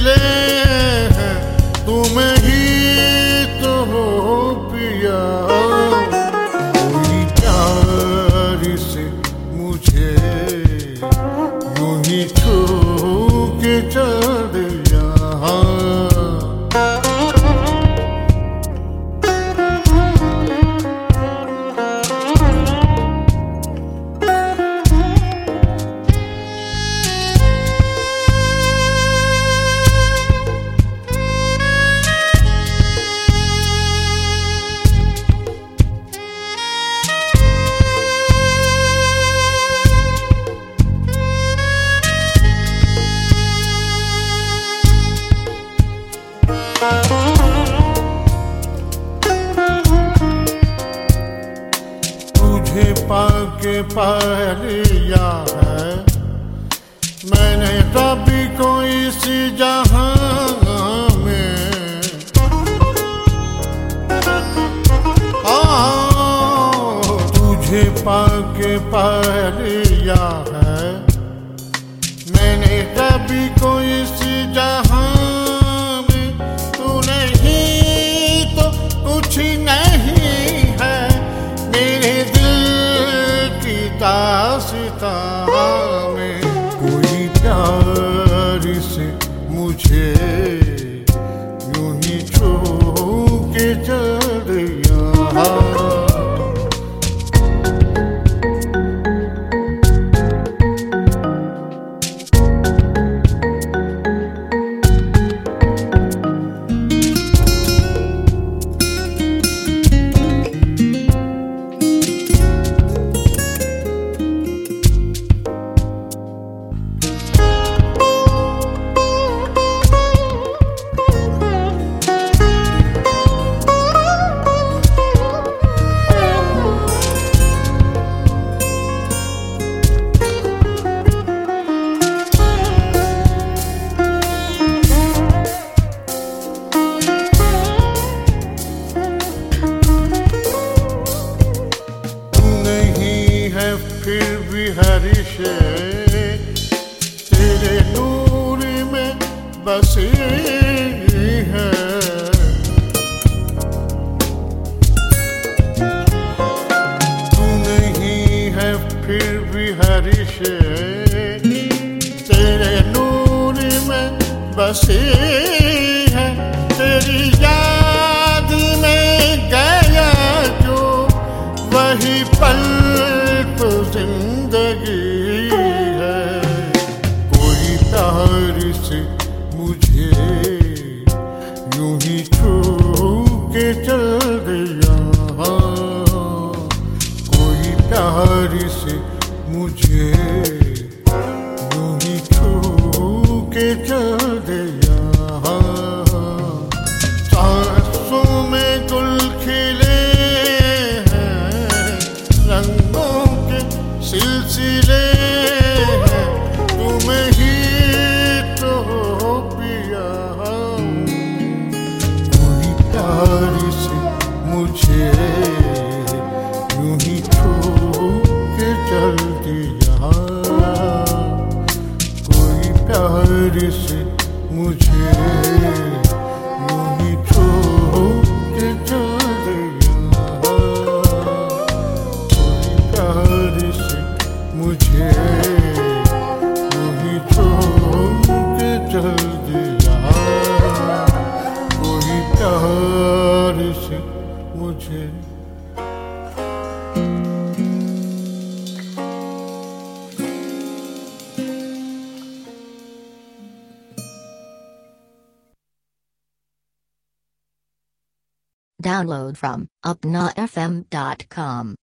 सिलसिले हैं, तुम ही तो हो पिया। कोई प्यार से मुझे यूं ही छू के चल दिया। तुझे पाके पा लिया है मैंने कभी कोई सी जहां में। तुझे पाके पा लिया है मैंने कभी कोई सी जहां में। तू नहीं तो कुछ नहीं है मेरे दिल की दास्तां में। कोई प्यार से मुझे यूं ही छू के चल दिया। फिर भी हरीशे तेरे नूर में बसी है। तू नहीं है फिर भी हरीशे तेरे नूर में बसी है। तेरी याद में गया जो वही पल तो जिंदगी है। कोई प्यार से मुझे यूं ही छू के चल दिया। कोई प्यार से मुझे यूं ही छू के चल दिया। सांसों में गुल खिले सिलसिले हैं, तुम ही तो हो पिया। कोई प्यार से मुझे यूं ही छू के चल दिया। कोई प्यार से मुझे यूं ही छू के चल दिया। कोई प्यार से मुझे यूं ही छोड़ के चल दिया। कोई प्यार से मुझे। Download from upnafm.com.